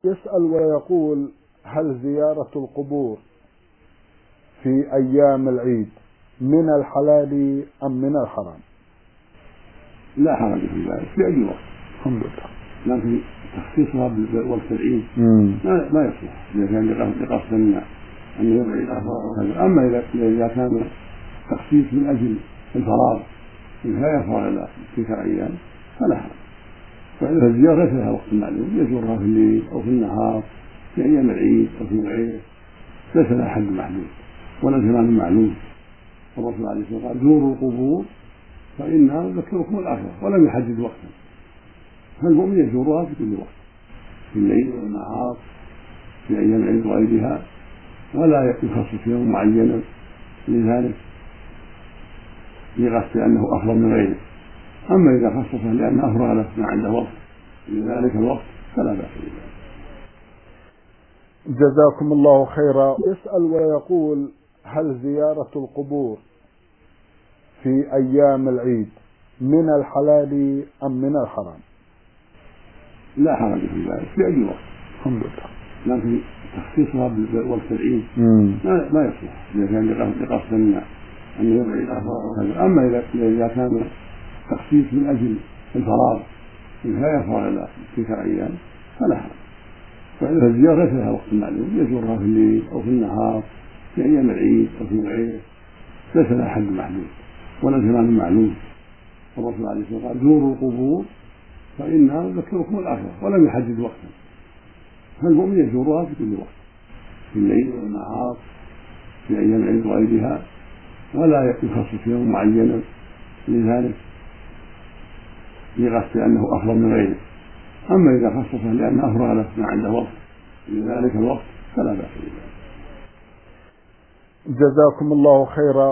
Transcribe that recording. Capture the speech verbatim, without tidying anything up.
يسأل ويقول: هل زيارة القبور في أيام العيد من الحلال أم من الحرام؟ لا حرج في ذلك في أي وقت الحمد لله، لكن تخصيصها بوقت العيد مم. ما ما يصلح إذا كان لقصد أن يوم العيد أفضل. أما إذا إذا كان تخصيص من أجل الفراغ لا يفرغ إلا تلك الأيام فلا حرج. فالزيارة ليس لها وقت معلوم، يزورها في الليل أو في النهار في أيام العيد أو في غيره، ليس لها حد معلوم ولا زمان معلوم. الرسول عليه الصلاة والسلام قال: زوروا القبور فإنها تذكركم الآخرة، ولم يحدد وقتا، فالمؤمن يزورها في كل وقت في الليل والنهار في أيام العيد وغيرها، ولا يخصص يوم معينا لذلك لقصد أنه أفضل من غيره. أما إذا خصصه لأنه أفرغ له ما عنده وقت لذلك الوقت فلا بأس بذلك. جزاكم الله خيرا. يسأل ويقول: هل زيارة القبور في أيام العيد من الحلال أم من الحرام؟ لا حرج في ذلك في أي وقت الحمد لله، لكن تخصيصها بوقت العيد مم. ما ما يصلح إذا كان لقصد أن يوم العيد أفضل. أما إذا إذا كان تخصيص من أجل الفراغ لا يفرغ إلا تلك الأيام فلا حرج. فالزيارة ليس لها وقت معلوم، يزورها في الليل أو في النهار في أيام العيد أو في غيره، ليس لها حد معلوم ولا زمان معلوم. الرسول عليه الصلاة والسلام قال: زوروا القبور فإنها تذكركم الآخرة، ولم يحدد وقتا، فالمؤمن يزورها في كل وقت في الليل والنهار في أيام العيد وغيرها، ولا يخصص يوم معينا لذلك لقصد أنه أفضل من غيره. أما إذا خصصه لأنه أفرغ له ما عنده وقت لذلك الوقت فلا بأس بذلك. جزاكم الله خيرا.